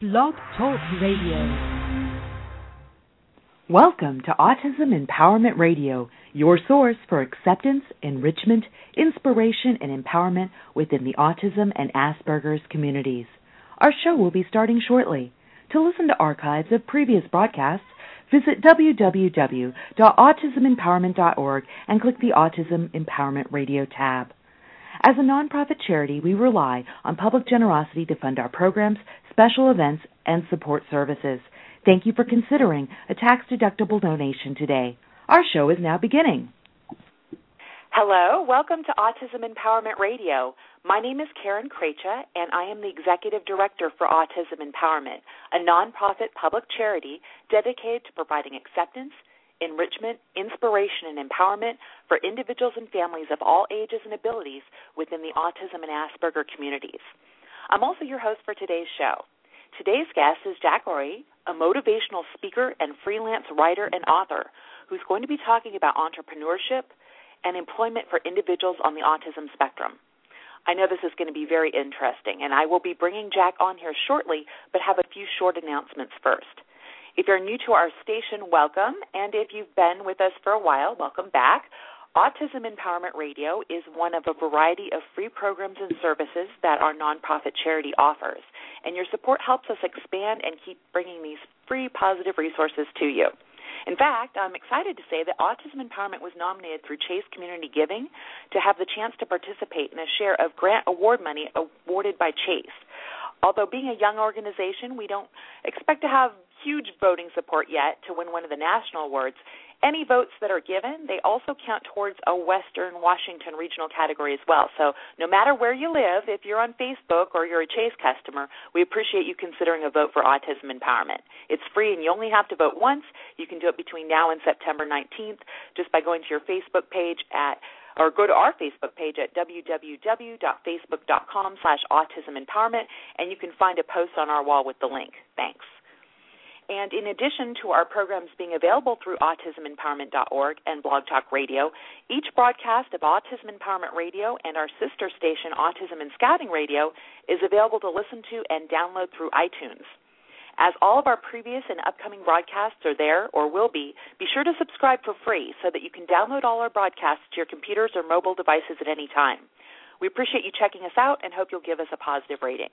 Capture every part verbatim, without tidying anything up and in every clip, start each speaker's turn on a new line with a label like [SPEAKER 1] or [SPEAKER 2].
[SPEAKER 1] Blog Talk Radio. Welcome to Autism Empowerment Radio, your source for acceptance, enrichment, inspiration, and empowerment within the autism and Asperger's communities. Our show will be starting shortly. To listen to archives of previous broadcasts, visit w w w dot autism empowerment dot org and click the Autism Empowerment Radio tab. As a nonprofit charity, we rely on public generosity to fund our programs, special events, and support services. Thank you for considering a tax-deductible donation today. Our show is now beginning.
[SPEAKER 2] Hello, welcome to Autism Empowerment Radio. My name is Karen Krejcia, and I am the Executive Director for Autism Empowerment, a nonprofit public charity dedicated to providing acceptance, enrichment, inspiration, and empowerment for individuals and families of all ages and abilities within the autism and Asperger communities. I'm also your host for today's show. Today's guest is Jack Ory, a motivational speaker and freelance writer and author who's going to be talking about entrepreneurship and employment for individuals on the autism spectrum. I know this is going to be very interesting, and I will be bringing Jack on here shortly, but have a few short announcements first. If you're new to our station, welcome, and if you've been with us for a while, welcome back. Autism Empowerment Radio is one of a variety of free programs and services that our nonprofit charity offers, and your support helps us expand and keep bringing these free positive resources to you. In fact, I'm excited to say that Autism Empowerment was nominated through Chase Community Giving to have the chance to participate in a share of grant award money awarded by Chase. Although being a young organization, we don't expect to have huge voting support yet to win one of the national awards. Any votes that are given, they also count towards a Western Washington regional category as well. So no matter where you live, if you're on Facebook or you're a Chase customer, we appreciate you considering a vote for Autism Empowerment. It's free and you only have to vote once. You can do it between now and September nineteenth just by going to your Facebook page at or go to our Facebook page at w w w dot facebook dot com slash autism empowerment, and you can find a post on our wall with the link. Thanks. And in addition to our programs being available through autism empowerment dot org and Blog Talk Radio, each broadcast of Autism Empowerment Radio and our sister station, Autism and Scouting Radio, is available to listen to and download through iTunes. As all of our previous and upcoming broadcasts are there or will be, be sure to subscribe for free so that you can download all our broadcasts to your computers or mobile devices at any time. We appreciate you checking us out and hope you'll give us a positive rating.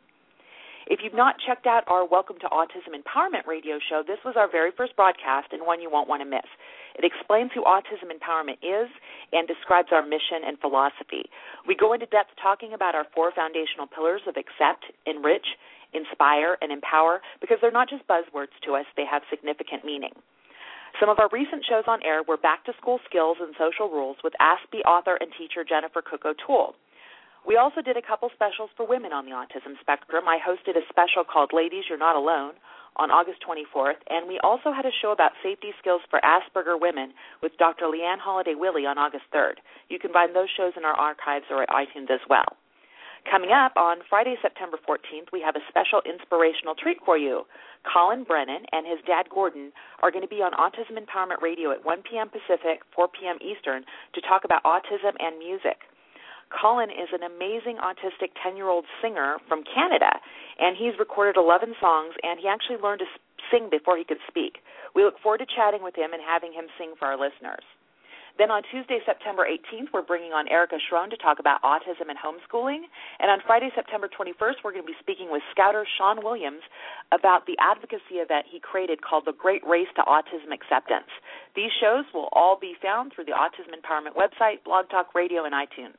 [SPEAKER 2] If you've not checked out our Welcome to Autism Empowerment radio show, this was our very first broadcast and one you won't want to miss. It explains who Autism Empowerment is and describes our mission and philosophy. We go into depth talking about our four foundational pillars of accept, enrich, inspire, and empower because they're not just buzzwords to us, they have significant meaning. Some of our recent shows on air were Back to School Skills and Social Rules with Aspie author and teacher Jennifer Cook O'Toole. We also did a couple specials for women on the autism spectrum. I hosted a special called Ladies, You're Not Alone on August twenty-fourth, and we also had a show about safety skills for Asperger women with Doctor Leanne Holliday-Willie on August third. You can find those shows in our archives or at iTunes as well. Coming up on Friday, September fourteenth, we have a special inspirational treat for you. Colin Brennan and his dad, Gordon, are going to be on Autism Empowerment Radio at one p.m. Pacific, four p.m. Eastern to talk about autism and music. Colin is an amazing autistic ten-year-old singer from Canada, and he's recorded eleven songs, and he actually learned to sing before he could speak. We look forward to chatting with him and having him sing for our listeners. Then on Tuesday, September eighteenth, we're bringing on Erica Schroen to talk about autism and homeschooling. And on Friday, September twenty-first, we're going to be speaking with Scouter Sean Williams about the advocacy event he created called The Great Race to Autism Acceptance. These shows will all be found through the Autism Empowerment website, Blog Talk Radio, and iTunes.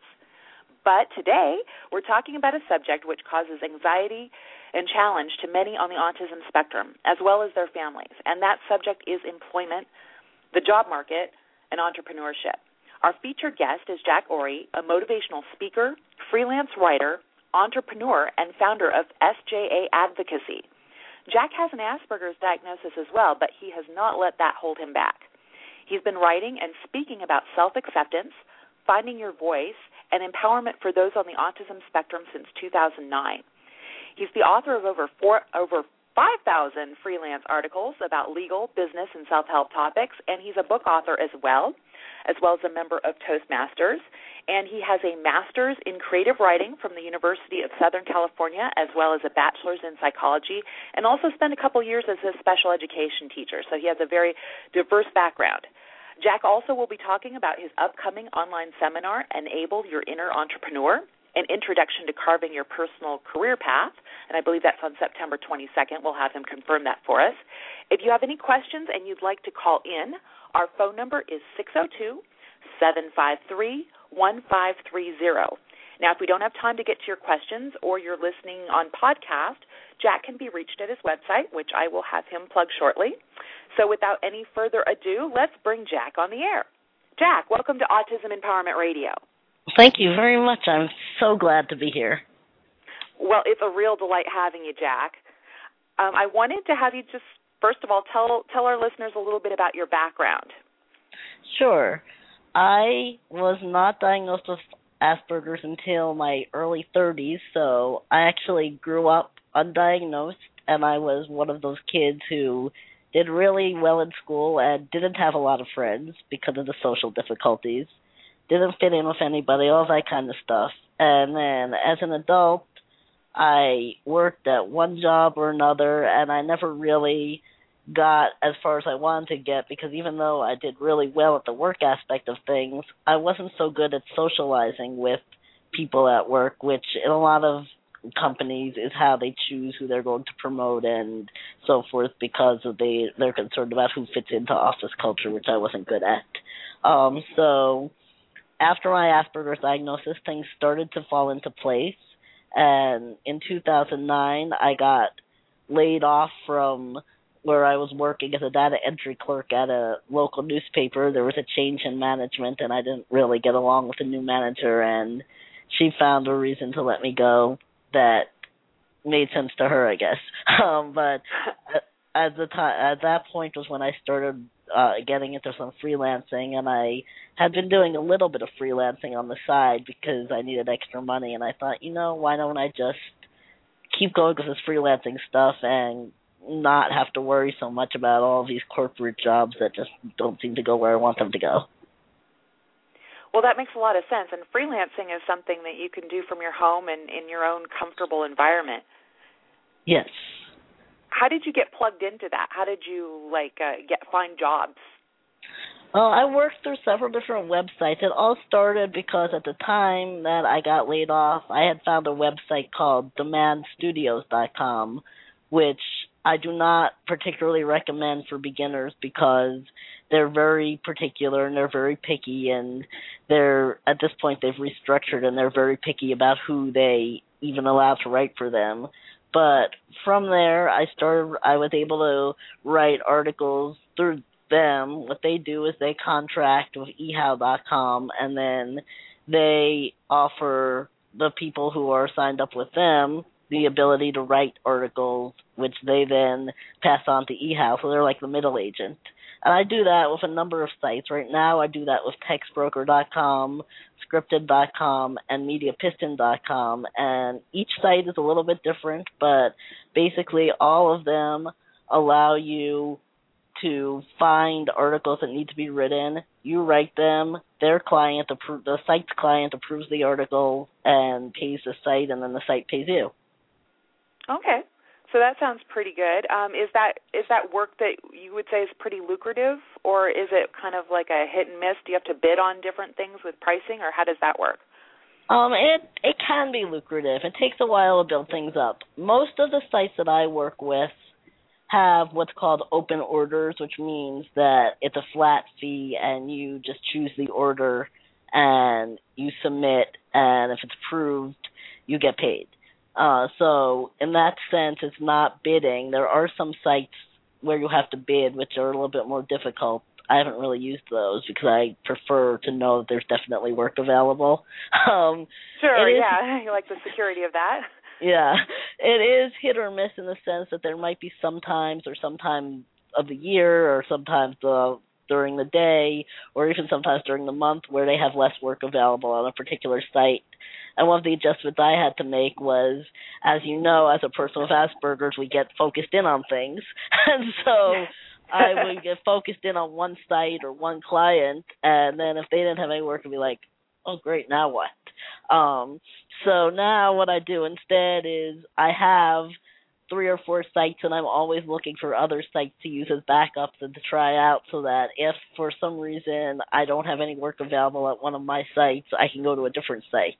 [SPEAKER 2] But today, we're talking about a subject which causes anxiety and challenge to many on the autism spectrum, as well as their families. And that subject is employment, the job market, and entrepreneurship. Our featured guest is Jack Ory, a motivational speaker, freelance writer, entrepreneur, and founder of S J A Advocacy. Jack has an Asperger's diagnosis as well, but he has not let that hold him back. He's been writing and speaking about self-acceptance, finding your voice, and empowerment for those on the autism spectrum since two thousand nine. He's the author of over four, over five thousand freelance articles about legal, business, and self-help topics, and he's a book author as well, as well as a member of Toastmasters. And he has a master's in creative writing from the University of Southern California, as well as a bachelor's in psychology, and also spent a couple years as a special education teacher. So he has a very diverse background. Jack also will be talking about his upcoming online seminar, Enable Your Inner Entrepreneur, an introduction to carving your personal career path, and I believe that's on September twenty-second. We'll have him confirm that for us. If you have any questions and you'd like to call in, our phone number is six oh two, seven five three, one five three zero. Now, if we don't have time to get to your questions or you're listening on podcast, Jack can be reached at his website, which I will have him plug shortly. So without any further ado, let's bring Jack on the air. Jack, welcome to Autism Empowerment Radio.
[SPEAKER 3] Thank you very much. I'm so glad to be here.
[SPEAKER 2] Well, it's a real delight having you, Jack. Um, I wanted to have you just, first of all, tell tell our listeners a little bit about your background.
[SPEAKER 3] Sure. I was not diagnosed with Asperger's until my early thirties, so I actually grew up undiagnosed, and I was one of those kids who did really well in school and didn't have a lot of friends because of the social difficulties. Didn't fit in with anybody, all that kind of stuff. And then as an adult, I worked at one job or another, and I never really got as far as I wanted to get because even though I did really well at the work aspect of things, I wasn't so good at socializing with people at work, which in a lot of companies is how they choose who they're going to promote and so forth because of they, they're concerned about who fits into office culture, which I wasn't good at. Um, so... After my Asperger's diagnosis, things started to fall into place, and in two thousand nine, I got laid off from where I was working as a data entry clerk at a local newspaper. There was a change in management, and I didn't really get along with the new manager, and she found a reason to let me go that made sense to her, I guess. Um, but at the time, at that point was when I started uh, getting into some freelancing, and I had been doing a little bit of freelancing on the side because I needed extra money, and I thought, you know, why don't I just keep going with this freelancing stuff and not have to worry so much about all these corporate jobs that just don't seem to go where I want them to go.
[SPEAKER 2] Well, that makes a lot of sense, and freelancing is something that you can do from your home and in your own comfortable environment.
[SPEAKER 3] Yes.
[SPEAKER 2] How did you get plugged into that? How did you, like, uh, get find jobs?
[SPEAKER 3] Well, I worked through several different websites. It all started because at the time that I got laid off, I had found a website called demand studios dot com, which I do not particularly recommend for beginners because they're very particular and they're very picky, and they're, at this point, they've restructured and they're very picky about who they even allow to write for them. But from there, I started, I was able to write articles through them. What they do is they contract with e how dot com, and then they offer the people who are signed up with them the ability to write articles, which they then pass on to eHow. So they're like the middle agent. And I do that with a number of sites. Right now I do that with text broker dot com, scripted dot com, and media piston dot com. And each site is a little bit different, but basically all of them allow you to find articles that need to be written. You write them, their client, appro- the site's client approves the article and pays the site, and then the site pays you.
[SPEAKER 2] Okay. So that sounds pretty good. Um, is that is that work that you would say is pretty lucrative, or is it kind of like a hit and miss? Do you have to bid on different things with pricing, or how does that work?
[SPEAKER 3] Um, it it can be lucrative. It takes a while to build things up. Most of the sites that I work with have what's called open orders, which means that it's a flat fee and you just choose the order and you submit, and if it's approved, you get paid. Uh, so in that sense, it's not bidding. There are some sites where you have to bid, which are a little bit more difficult. I haven't really used those because I prefer to know that there's definitely work available. Um,
[SPEAKER 2] sure,
[SPEAKER 3] is,
[SPEAKER 2] yeah, you like the security of that.
[SPEAKER 3] Yeah, it is hit or miss in the sense that there might be some times or some time of the year or sometimes uh, during the day or even sometimes during the month where they have less work available on a particular site. And one of the adjustments I had to make was, as you know, as a person with Asperger's, we get focused in on things. And so I would get focused in on one site or one client, and then if they didn't have any work, I'd be like, oh, great, now what? Um, so now what I do instead is I have three or four sites, and I'm always looking for other sites to use as backups and to try out, so that if for some reason I don't have any work available at one of my sites, I can go to a different site.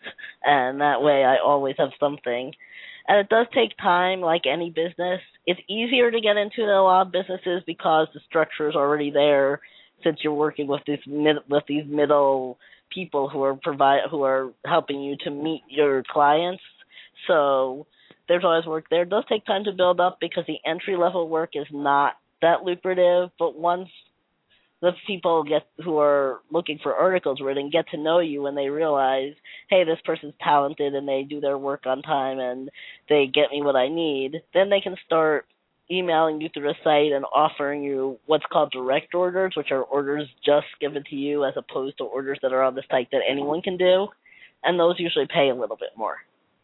[SPEAKER 3] And that way I always have something. And it does take time, like any business. It's easier to get into than a lot of businesses because the structure is already there, since you're working with these mid, with these middle people who are provide who are helping you to meet your clients. So there's always work there. It does take time to build up because the entry-level work is not that lucrative, but once the people get who are looking for articles written get to know you and they realize, hey, this person's talented and they do their work on time and they get me what I need, then they can start emailing you through the site and offering you what's called direct orders, which are orders just given to you as opposed to orders that are on the site that anyone can do, and those usually pay a little bit more.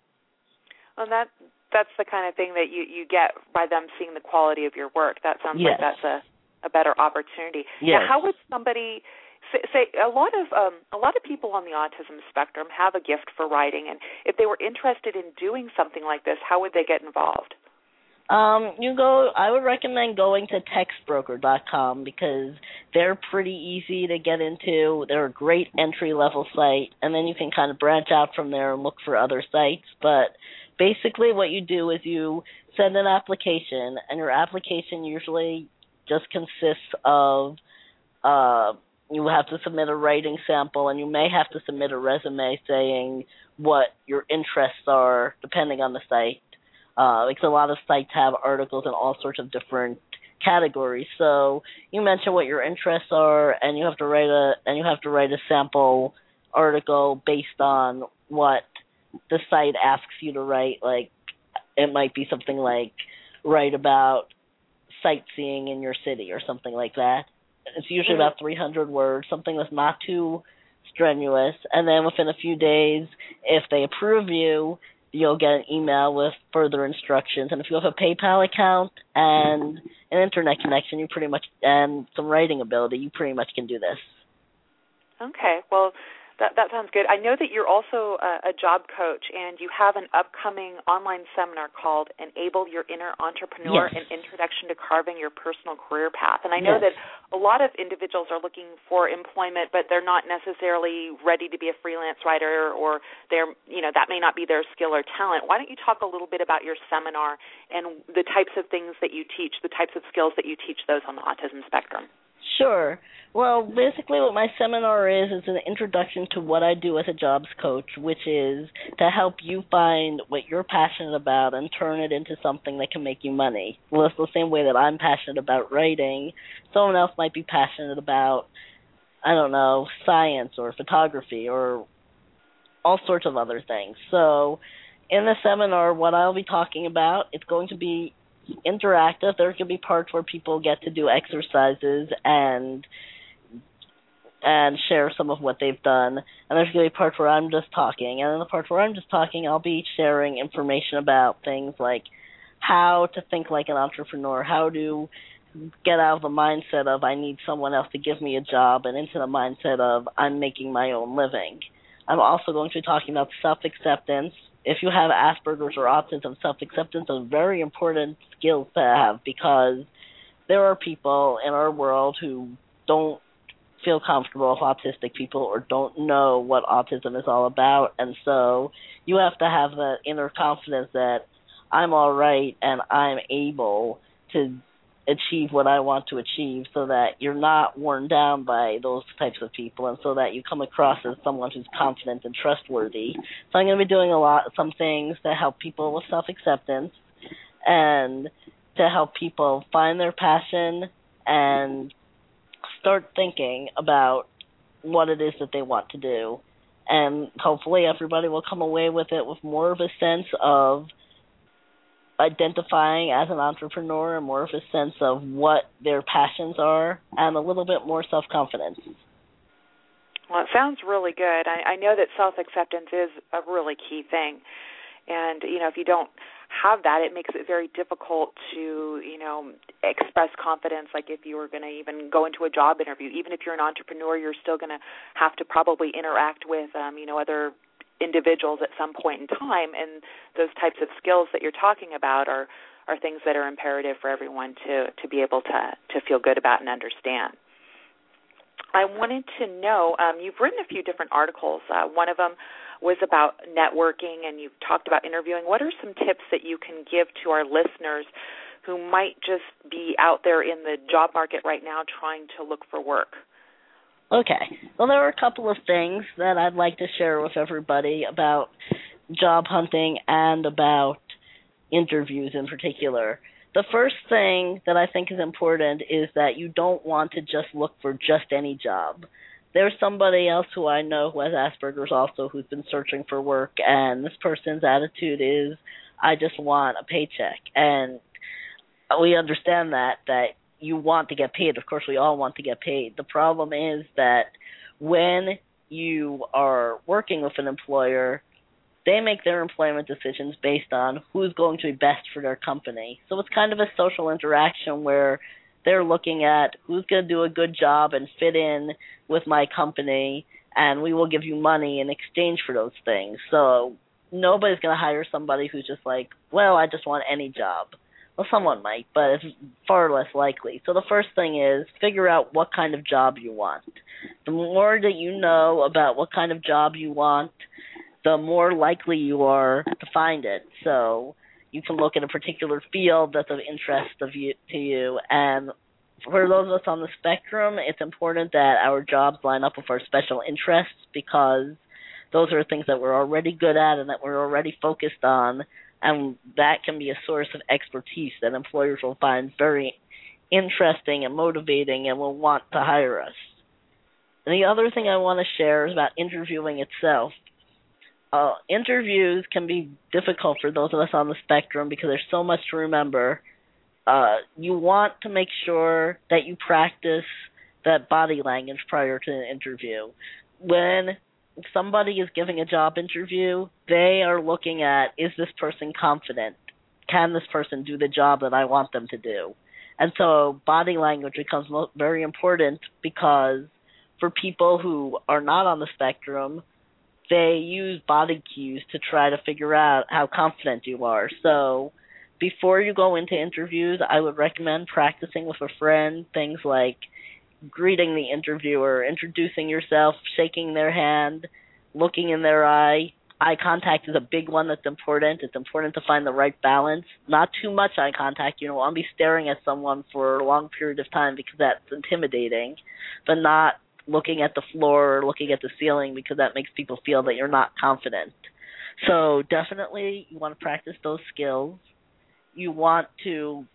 [SPEAKER 2] Well, that that's the kind of thing that you, you get by them seeing the quality of your work. That sounds
[SPEAKER 3] yes.
[SPEAKER 2] like that's a, a better opportunity.
[SPEAKER 3] Yes.
[SPEAKER 2] Now, how would somebody say, say a lot of um, a lot of people on the autism spectrum have a gift for writing, and if they were interested in doing something like this, how would they get involved?
[SPEAKER 3] Um, you go. I would recommend going to text broker dot com because they're pretty easy to get into. They're a great entry-level site, and then you can kind of branch out from there and look for other sites. But basically what you do is you send an application, and your application usually just consists of uh, you have to submit a writing sample, and you may have to submit a resume saying what your interests are, depending on the site. Uh, because a lot of sites have articles in all sorts of different categories. So you mention what your interests are, and you have to write a and you have to write a sample article based on what the site asks you to write. Like it might be something like write about sightseeing in your city or something like that. It's usually mm-hmm. about three hundred words, something that's not too strenuous. And then within a few days, if they approve you, you'll get an email with further instructions. And if you have a PayPal account and an internet connection, you pretty much and some writing ability, you pretty much can do this.
[SPEAKER 2] Okay. Well, that that sounds good. I know that you're also a, a job coach, and you have an upcoming online seminar called Enable Your Inner Entrepreneur,
[SPEAKER 3] yes.
[SPEAKER 2] An Introduction to Carving Your Personal Career Path. And I know
[SPEAKER 3] yes.
[SPEAKER 2] that a lot of individuals are looking for employment, but they're not necessarily ready to be a freelance writer, or they're, you know, that may not be their skill or talent. Why don't you talk a little bit about your seminar and the types of things that you teach, the types of skills that you teach those on the autism spectrum?
[SPEAKER 3] Sure. Well, basically what my seminar is is an introduction to what I do as a jobs coach, which is to help you find what you're passionate about and turn it into something that can make you money. Well, it's the same way that I'm passionate about writing. Someone else might be passionate about, I don't know, science or photography or all sorts of other things. So in the seminar, what I'll be talking about, it's going to be interactive. There could be parts where people get to do exercises and and share some of what they've done, and there's going to be parts where I'm just talking, and in the parts where I'm just talking, I'll be sharing information about things like how to think like an entrepreneur, how to get out of the mindset of I need someone else to give me a job and into the mindset of I'm making my own living. I'm also going to be talking about self-acceptance. If you have Asperger's or autism, self-acceptance is a very important skill to have because there are people in our world who don't feel comfortable with autistic people or don't know what autism is all about, and so you have to have the inner confidence that I'm all right and I'm able to achieve what I want to achieve so that you're not worn down by those types of people and so that you come across as someone who's confident and trustworthy. So I'm going to be doing a lot, some things to help people with self-acceptance and to help people find their passion and start thinking about what it is that they want to do. And hopefully everybody will come away with it with more of a sense of identifying as an entrepreneur and more of a sense of what their passions are and a little bit more self-confidence.
[SPEAKER 2] Well, it sounds really good. I, I know that self-acceptance is a really key thing. And, you know, if you don't have that, it makes it very difficult to, you know, express confidence. Like if you were going to even go into a job interview, even if you're an entrepreneur, you're still going to have to probably interact with, um, you know, other individuals at some point in time. And those types of skills that you're talking about are, are things that are imperative for everyone to, to be able to, to feel good about and understand. I wanted to know, um, you've written a few different articles. Uh, one of them was about networking, and you've talked about interviewing. What are some tips that you can give to our listeners who might just be out there in the job market right now trying to look for work?
[SPEAKER 3] Okay. Well, there are a couple of things that I'd like to share with everybody about job hunting and about interviews in particular. The first thing that I think is important is that you don't want to just look for just any job. There's somebody else who I know who has Asperger's also who's been searching for work, and this person's attitude is, I just want a paycheck. And we understand that, that you want to get paid. Of course, we all want to get paid. The problem is that when you are working with an employer, they make their employment decisions based on who's going to be best for their company. So it's kind of a social interaction where they're looking at who's going to do a good job and fit in with my company, and we will give you money in exchange for those things. So nobody's going to hire somebody who's just like, well, I just want any job. Well, someone might, but it's far less likely. So the first thing is figure out what kind of job you want. The more that you know about what kind of job you want, the more likely you are to find it. So you can look at a particular field that's of interest of you, to you. And for those of us on the spectrum, it's important that our jobs line up with our special interests, because those are things that we're already good at and that we're already focused on, and that can be a source of expertise that employers will find very interesting and motivating and will want to hire us. And the other thing I want to share is about interviewing itself. Uh, interviews can be difficult for those of us on the spectrum because there's so much to remember. Uh, you want to make sure that you practice that body language prior to an interview. When somebody is giving a job interview, they are looking at, is this person confident? Can this person do the job that I want them to do? And so body language becomes very important, because for people who are not on the spectrum, they use body cues to try to figure out how confident you are. So before you go into interviews, I would recommend practicing with a friend things like greeting the interviewer, introducing yourself, shaking their hand, looking in their eye. Eye contact is a big one that's important. It's important to find the right balance. Not too much eye contact. You don't want to be staring at someone for a long period of time because that's intimidating, but not looking at the floor or looking at the ceiling, because that makes people feel that you're not confident. So definitely you want to practice those skills. You want to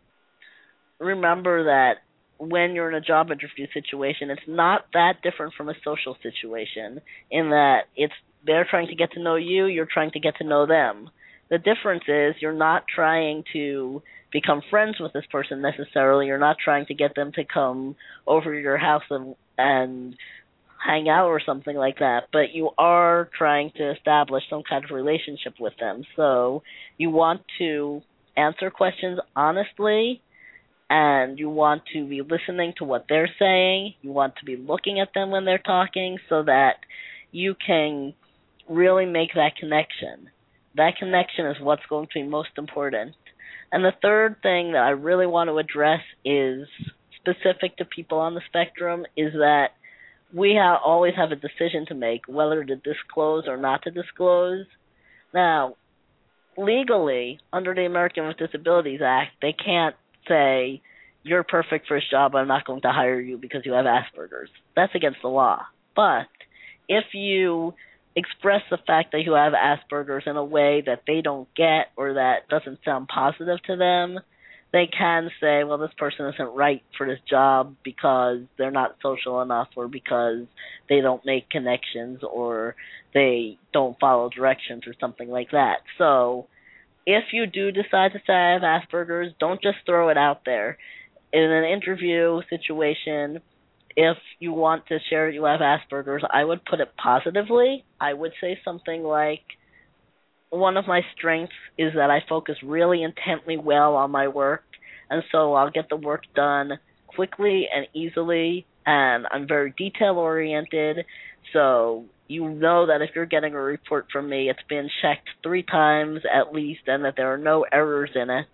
[SPEAKER 3] remember that when you're in a job interview situation, it's not that different from a social situation, in that it's they're trying to get to know you, you're trying to get to know them. The difference is you're not trying to become friends with this person necessarily. You're not trying to get them to come over to your house and, and hang out or something like that, but you are trying to establish some kind of relationship with them. So you want to answer questions honestly, and you want to be listening to what they're saying. You want to be looking at them when they're talking so that you can really make that connection. That connection is what's going to be most important. And the third thing that I really want to address is specific to people on the spectrum, is that we ha- always have a decision to make whether to disclose or not to disclose. Now, legally, under the American with Disabilities Act, they can't say, you're perfect for this job, I'm not going to hire you because you have Asperger's. That's against the law. But if you express the fact that you have Asperger's in a way that they don't get or that doesn't sound positive to them, they can say, well, this person isn't right for this job because they're not social enough, or because they don't make connections, or they don't follow directions, or something like that. So if you do decide to say I have Asperger's, don't just throw it out there. In an interview situation, if you want to share you have Asperger's, I would put it positively. I would say something like, one of my strengths is that I focus really intently well on my work, and so I'll get the work done quickly and easily, and I'm very detail-oriented, so you know that if you're getting a report from me, it's been checked three times at least, and that there are no errors in it.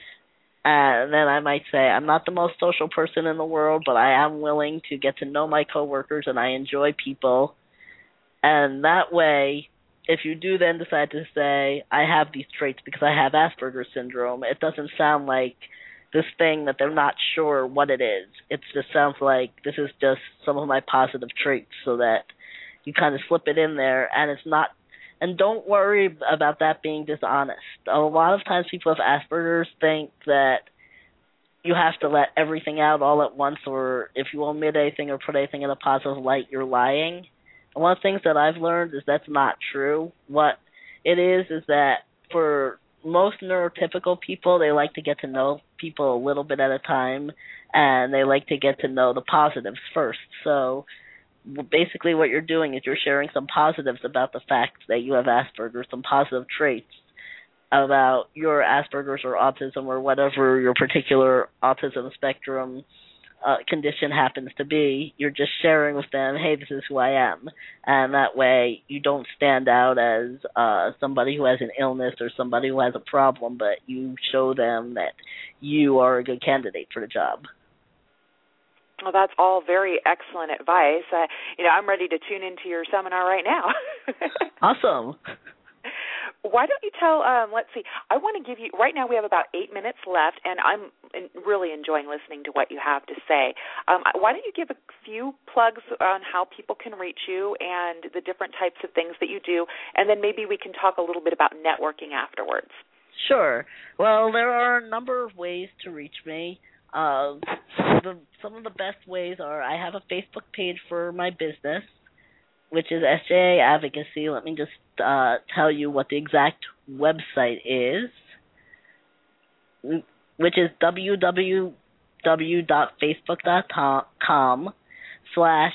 [SPEAKER 3] And then I might say, I'm not the most social person in the world, but I am willing to get to know my coworkers, and I enjoy people. And that way, if you do then decide to say, I have these traits because I have Asperger's syndrome, it doesn't sound like this thing that they're not sure what it is. It just sounds like this is just some of my positive traits, so that you kind of slip it in there, and it's not. And don't worry about that being dishonest. A lot of times people with Asperger's think that you have to let everything out all at once, or if you omit anything or put anything in a positive light, you're lying. And one of the things that I've learned is that's not true. What it is is that for most neurotypical people, they like to get to know people a little bit at a time, and they like to get to know the positives first. So basically what you're doing is you're sharing some positives about the fact that you have Asperger's, some positive traits about your Asperger's or autism or whatever your particular autism spectrum uh, condition happens to be. You're just sharing with them, hey, this is who I am. And that way you don't stand out as uh, somebody who has an illness or somebody who has a problem, but you show them that you are a good candidate for the job.
[SPEAKER 2] Well, that's all very excellent advice. Uh, you know, I'm ready to tune into your seminar right now.
[SPEAKER 3] Awesome.
[SPEAKER 2] Why don't you tell, um, let's see, I want to give you, right now we have about eight minutes left, and I'm really enjoying listening to what you have to say. Um, why don't you give a few plugs on how people can reach you and the different types of things that you do, and then maybe we can talk a little bit about networking afterwards.
[SPEAKER 3] Sure. Well, there are a number of ways to reach me. Uh, the, some of the best ways are I have a Facebook page for my business, which is S J A Advocacy. Let me just uh, tell you what the exact website is, which is www.facebook.com slash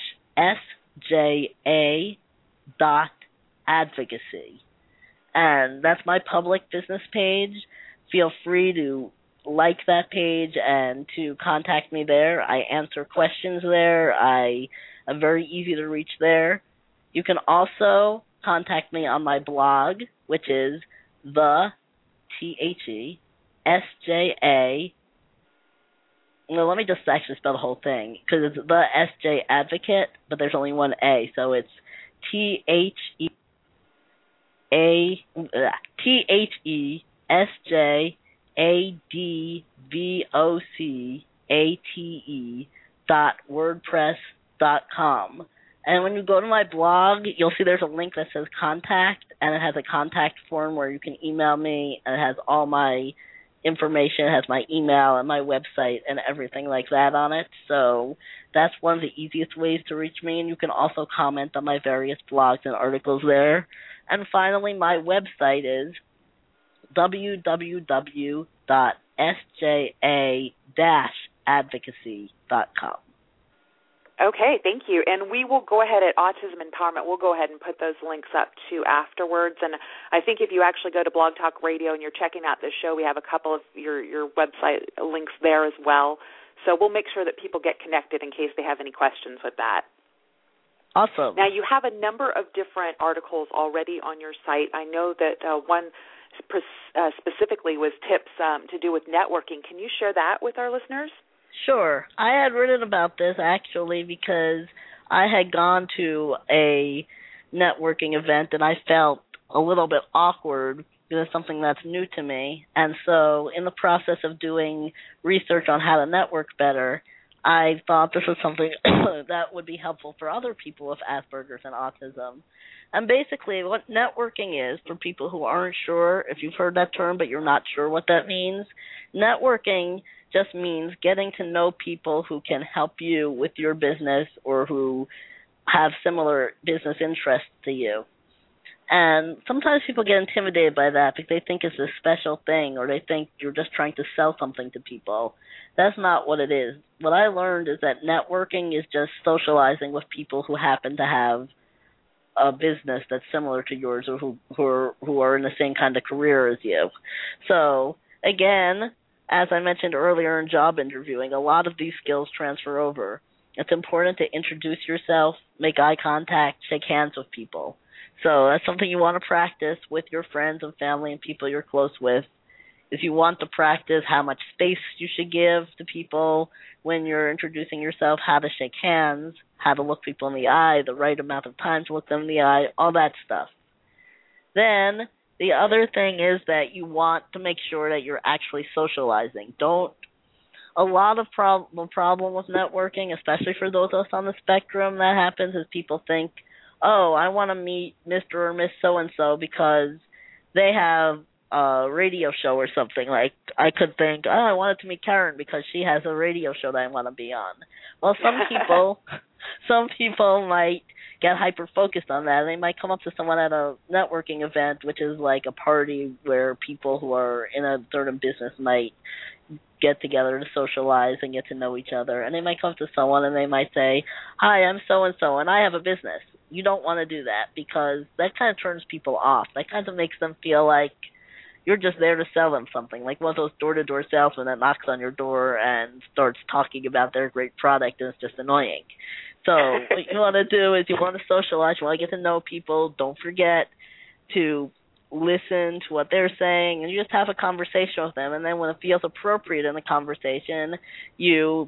[SPEAKER 3] SJA dot advocacy. And that's my public business page. Feel free to like that page and to contact me there. I answer questions there. I am very easy to reach there. You can also contact me on my blog, which is the T H E S J A. Well, let me just actually spell the whole thing, because it's the S J Advocate, but there's only one A, so it's T H E A T H E S J A D V O C A T E dot wordpress dot com. And when you go to my blog, you'll see there's a link that says contact, and it has a contact form where you can email me, and it has all my information. It has my email and my website and everything like that on it. So that's one of the easiest ways to reach me, and you can also comment on my various blogs and articles there. And finally, my website is w w w dot s j a dash advocacy dot com.
[SPEAKER 2] Okay, thank you. And we will go ahead at Autism Empowerment. We'll go ahead and put those links up too afterwards. And I think if you actually go to Blog Talk Radio and you're checking out this show, we have a couple of your, your website links there as well. So we'll make sure that people get connected in case they have any questions with that.
[SPEAKER 3] Awesome.
[SPEAKER 2] Now, you have a number of different articles already on your site. I know that uh, one uh, specifically was tips um, to do with networking. Can you share that with our listeners?
[SPEAKER 3] Sure. I had written about this actually because I had gone to a networking event and I felt a little bit awkward because it's something that's new to me. And so in the process of doing research on how to network better, I thought this was something that would be helpful for other people with Asperger's and autism. And basically what networking is, for people who aren't sure, if you've heard that term but you're not sure what that means, networking just means getting to know people who can help you with your business or who have similar business interests to you. And sometimes people get intimidated by that because they think it's a special thing or they think you're just trying to sell something to people. That's not what it is. What I learned is that networking is just socializing with people who happen to have a business that's similar to yours or who, who are who are in the same kind of career as you. So, again, as I mentioned earlier in job interviewing, a lot of these skills transfer over. It's important to introduce yourself, make eye contact, shake hands with people. So that's something you want to practice with your friends and family and people you're close with. If you want to practice how much space you should give to people when you're introducing yourself, how to shake hands, how to look people in the eye, the right amount of time to look them in the eye, all that stuff. Then the other thing is that you want to make sure that you're actually socializing. Don't A lot of prob- the problem with networking, especially for those of us on the spectrum, that happens is people think, oh, I want to meet Mister or Miss So-and-so because they have a radio show or something. Like, I could think, oh, I wanted to meet Karen because she has a radio show that I want to be on. Well, some people, some people might get hyper-focused on that. They might come up to someone at a networking event, which is like a party where people who are in a certain business might get together to socialize and get to know each other. And they might come to someone and they might say, hi, I'm so-and-so, and I have a business. You don't want to do that because that kind of turns people off. That kind of makes them feel like you're just there to sell them something, like one of those door-to-door salesmen that knocks on your door and starts talking about their great product, and it's just annoying. So what you want to do is you want to socialize, you want to get to know people. Don't forget to listen to what they're saying, and you just have a conversation with them. And then when it feels appropriate in the conversation, you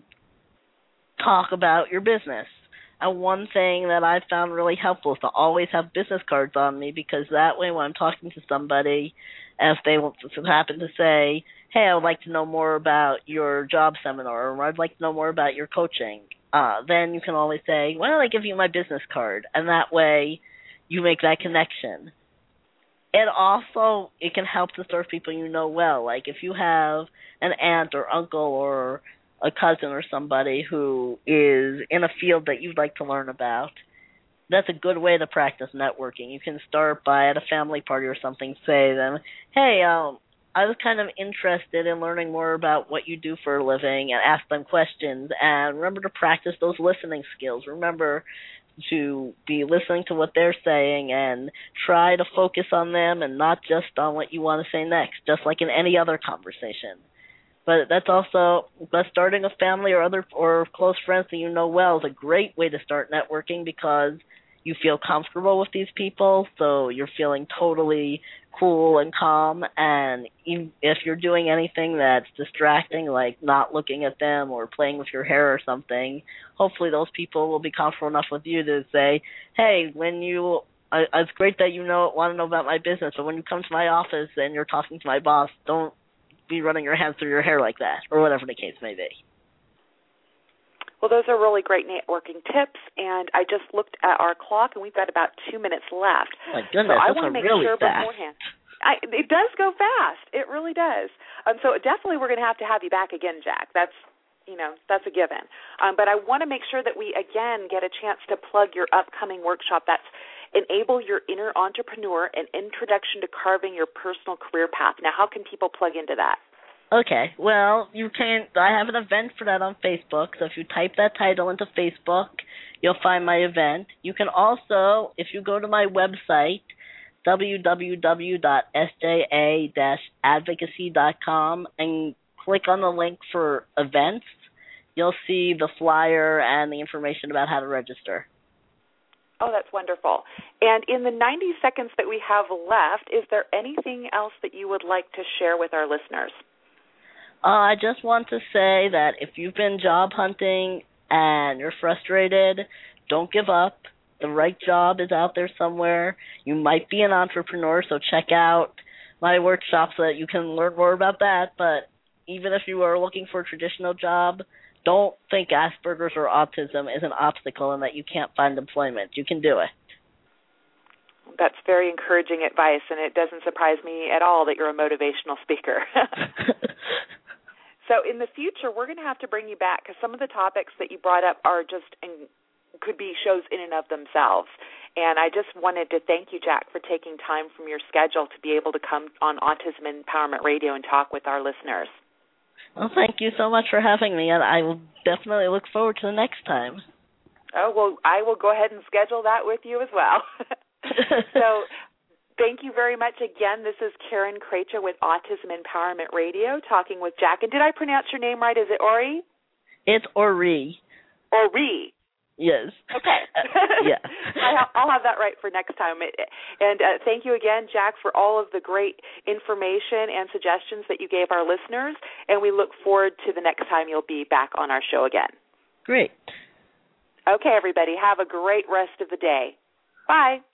[SPEAKER 3] talk about your business. And one thing that I found really helpful is to always have business cards on me, because that way when I'm talking to somebody, if they happen to say, hey, I would like to know more about your job seminar, or I'd like to know more about your coaching, uh, then you can always say, why don't I give you my business card? And that way you make that connection. And also, it can help to serve people you know well. Like if you have an aunt or uncle or a cousin or somebody who is in a field that you'd like to learn about, that's a good way to practice networking. You can start by, at a family party or something, say to them, hey, um, I was kind of interested in learning more about what you do for a living, and ask them questions. And remember to practice those listening skills. Remember to be listening to what they're saying and try to focus on them and not just on what you want to say next, just like in any other conversation. But that's also, but starting a family or other or close friends that you know well is a great way to start networking, because you feel comfortable with these people, so you're feeling totally cool and calm. And if you're doing anything that's distracting, like not looking at them or playing with your hair or something, hopefully those people will be comfortable enough with you to say, hey, when you, uh, it's great that you know want to know about my business, but when you come to my office and you're talking to my boss, don't be running your hands through your hair like that, or whatever the case may be.
[SPEAKER 2] Well, those are really great networking tips, and I just looked at our clock, and we've got about two minutes left.
[SPEAKER 3] Oh my goodness,
[SPEAKER 2] so I
[SPEAKER 3] that's
[SPEAKER 2] want to make
[SPEAKER 3] really
[SPEAKER 2] sure
[SPEAKER 3] fast.
[SPEAKER 2] beforehand. I, it does go fast. It really does. Um, so definitely we're going to have to have you back again, Jack. That's, you know, that's a given. Um, but I want to make sure that we, again, get a chance to plug your upcoming workshop. That's Enable Your Inner Entrepreneur, an introduction to carving your personal career path. Now, how can people plug into that?
[SPEAKER 3] Okay, well, you can. I have an event for that on Facebook, so if you type that title into Facebook, you'll find my event. You can also, if you go to my website, w w w dot s j a dash advocacy dot com, and click on the link for events, you'll see the flyer and the information about how to register.
[SPEAKER 2] Oh, that's wonderful. And in the ninety seconds that we have left, is there anything else that you would like to share with our listeners?
[SPEAKER 3] Uh, I just want to say that if you've been job hunting and you're frustrated, don't give up. The right job is out there somewhere. You might be an entrepreneur, so check out my workshop so that you can learn more about that. But even if you are looking for a traditional job, don't think Asperger's or autism is an obstacle and that you can't find employment. You can do it.
[SPEAKER 2] That's very encouraging advice, and it doesn't surprise me at all that you're a motivational speaker. So in the future, we're going to have to bring you back, because some of the topics that you brought up are just in, could be shows in and of themselves. And I just wanted to thank you, Jack, for taking time from your schedule to be able to come on Autism Empowerment Radio and talk with our listeners.
[SPEAKER 3] Well, thank you so much for having me, and I will definitely look forward to the next time.
[SPEAKER 2] Oh, well, I will go ahead and schedule that with you as well. So thank you very much again. This is Karen Kracha with Autism Empowerment Radio talking with Jack. And did I pronounce your name right? Is it Ori?
[SPEAKER 3] It's Ori.
[SPEAKER 2] Ori.
[SPEAKER 3] Yes.
[SPEAKER 2] Okay.
[SPEAKER 3] Uh, yeah.
[SPEAKER 2] I'll have that right for next time. And uh, thank you again, Jack, for all of the great information and suggestions that you gave our listeners. And we look forward to the next time you'll be back on our show again.
[SPEAKER 3] Great.
[SPEAKER 2] Okay, everybody. Have a great rest of the day. Bye.